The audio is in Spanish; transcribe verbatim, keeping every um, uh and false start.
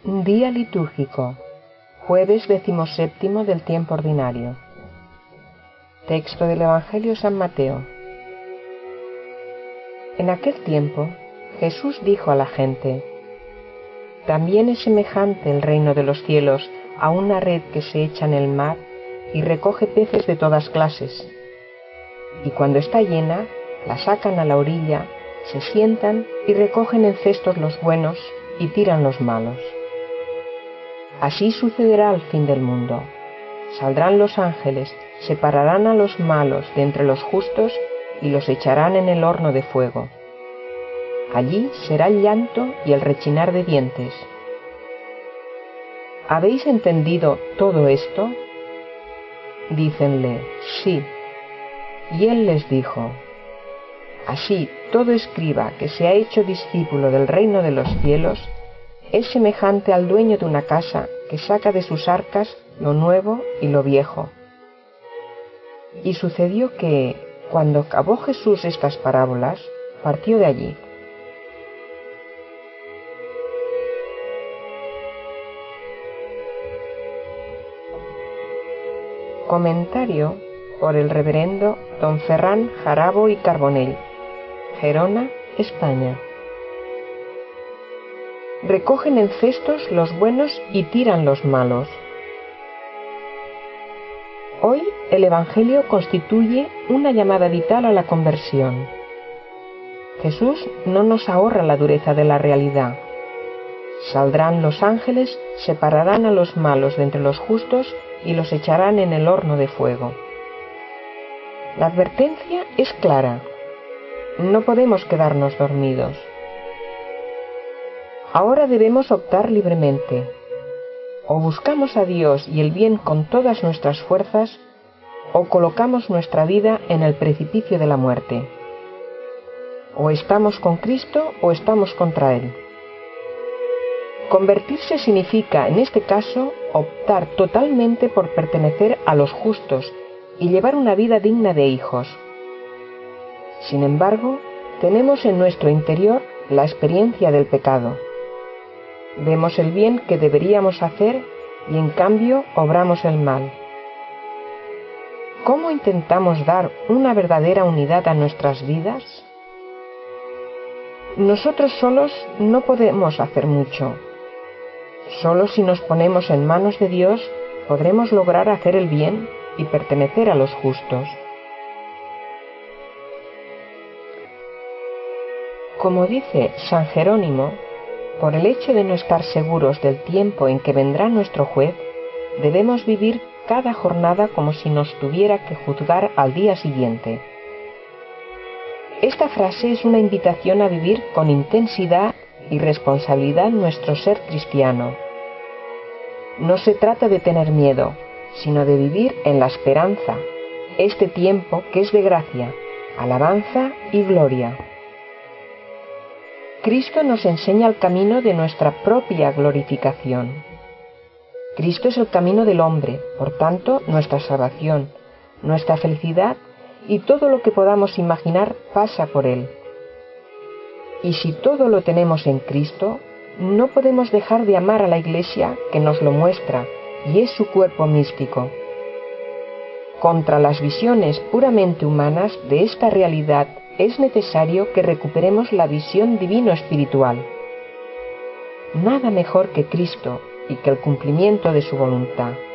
Día litúrgico, jueves decimoséptimo del tiempo ordinario. Texto del Evangelio de San Mateo. En aquel tiempo, Jesús dijo a la gente: «También es semejante el reino de los cielos a una red que se echa en el mar y recoge peces de todas clases. Y cuando está llena, la sacan a la orilla, se sientan y recogen en cestos los buenos y tiran los malos. Así sucederá al fin del mundo. Saldrán los ángeles, separarán a los malos de entre los justos y los echarán en el horno de fuego. Allí será el llanto y el rechinar de dientes». ¿Habéis entendido todo esto? Dícenle: «Sí». Y él les dijo: «Así todo escriba que se ha hecho discípulo del reino de los cielos es semejante al dueño de una casa que saca de sus arcas lo nuevo y lo viejo». Y sucedió que, cuando acabó Jesús estas parábolas, partió de allí. Comentario por el reverendo don Ferran Jarabo y Carbonell, Gerona, España. Recogen en cestos los buenos y tiran los malos. Hoy el Evangelio constituye una llamada vital a la conversión. Jesús no nos ahorra la dureza de la realidad. Saldrán los ángeles, separarán a los malos de entre los justos y los echarán en el horno de fuego. La advertencia es clara. No podemos quedarnos dormidos. Ahora debemos optar libremente. O buscamos a Dios y el bien con todas nuestras fuerzas, o colocamos nuestra vida en el precipicio de la muerte. O estamos con Cristo o estamos contra Él. Convertirse significa, en este caso, optar totalmente por pertenecer a los justos y llevar una vida digna de hijos. Sin embargo, tenemos en nuestro interior la experiencia del pecado. Vemos el bien que deberíamos hacer y en cambio obramos el mal. ¿Cómo intentamos dar una verdadera unidad a nuestras vidas? Nosotros solos no podemos hacer mucho. Solo si nos ponemos en manos de Dios podremos lograr hacer el bien y pertenecer a los justos. Como dice San Jerónimo, por el hecho de no estar seguros del tiempo en que vendrá nuestro juez, debemos vivir cada jornada como si nos tuviera que juzgar al día siguiente. Esta frase es una invitación a vivir con intensidad y responsabilidad nuestro ser cristiano. No se trata de tener miedo, sino de vivir en la esperanza, este tiempo que es de gracia, alabanza y gloria. Cristo nos enseña el camino de nuestra propia glorificación. Cristo es el camino del hombre, por tanto, nuestra salvación, nuestra felicidad y todo lo que podamos imaginar pasa por Él. Y si todo lo tenemos en Cristo, no podemos dejar de amar a la Iglesia que nos lo muestra y es su cuerpo místico. Contra las visiones puramente humanas de esta realidad es necesario que recuperemos la visión divino-espiritual. Nada mejor que Cristo y que el cumplimiento de su voluntad.